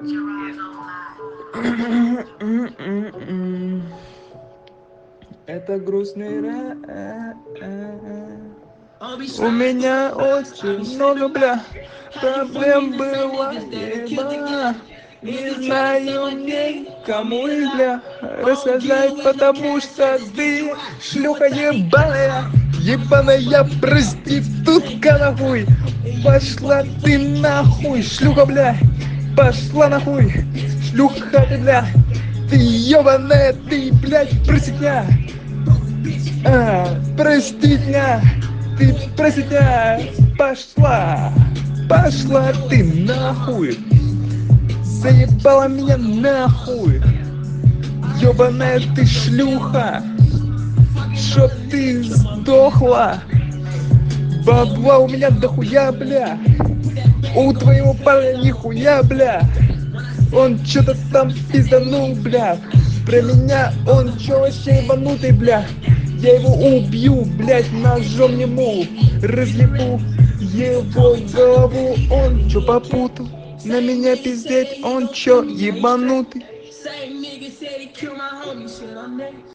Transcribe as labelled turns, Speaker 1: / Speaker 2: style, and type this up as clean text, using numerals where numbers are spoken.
Speaker 1: Это грустный ра. У меня очень много, бля, проблем было, еба. Не знаю мне, кому их, бля, рассказать, потому что ты шлюха ебаная. Ебаная проститутка, нахуй. Пошла ты нахуй, шлюха, бля. Пошла нахуй, шлюха ты, бля. Ты ебаная, ты, блядь, проститня. Проститня. Ты проститня. Пошла ты нахуй. Заебала меня нахуй. Ёбаная ты шлюха. Чтоб ты сдохла. Бабла у меня дохуя, бля. У твоего парня нихуя, бля. Он чё-то там пизданул, бля. Про меня он чё вообще ебанутый, бля. Я его убью, блядь, ножом ему. Разъебу его голову. Он чё попутал? На меня пиздеть, он чё ебанутый?